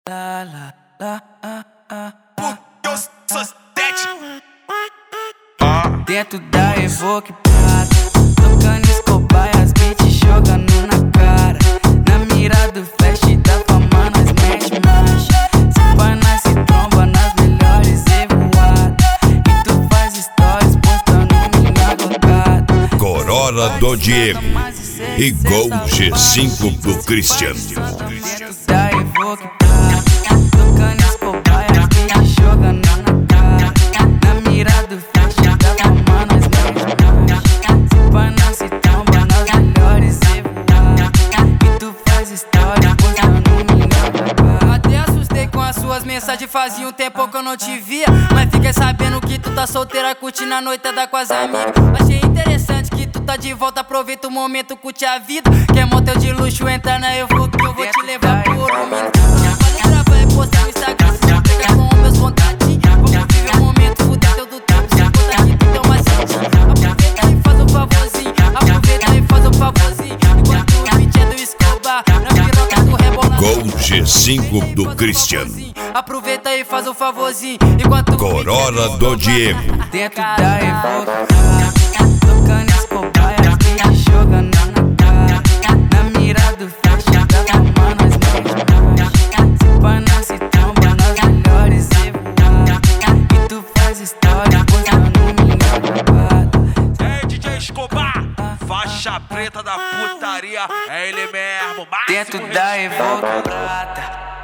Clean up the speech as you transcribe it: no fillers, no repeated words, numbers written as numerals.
La la la Dentro da Evoque Prata, tocando Escobar e as beats jogando na cara. Na mira do flash da fama nós mete marcha. Se pá nós se tromba nas melhores revoadas. E tu faz stories postando minha gongada. Corolla do Diego e Gol G5 do Christian. Dentro da Evoque Prata, tocando Escobar e as beats jogando na cara. Na mira do flash da fama nós mete marcha. Se pá nós se tromba nas melhores revoadas. E tu faz stories postando minha gongada. Até assustei com as suas mensagens, fazia um tempo que eu não te via. Mas fiquei sabendo que tu tá solteira, curtindo a noitada com as amigas. Achei interessante que tu tá de volta, aproveita o momento, curte a vida. Quer motel de luxo, entra na Evoque que eu vou te levar por um minuto. Pode gravar e postar no Instagram, se já pega com os meus contatinhos. Vamos viver o momento, fuder teu do tempo, se conta aqui tu tem uma sentinha. Aproveita e faz um favorzinho, aproveita e faz um favorzinho. Enquanto o beat é do Escobar, na piroca do rebola. Gol G5 do Christian. Aproveita e faz um favorzinho, enquanto Corolla do Diego. Dentro da Evoque Prata, tocando Escobar e as beats jogando na cara. Na mira do flash da fama nós mete marcha. Se pá nós se tromba nas melhores revoadas. E tu faz stories postando minha gongada. Ei, DJ Escobar, faixa preta da putaria, é ele mesmo. Dentro da Evoque Prata.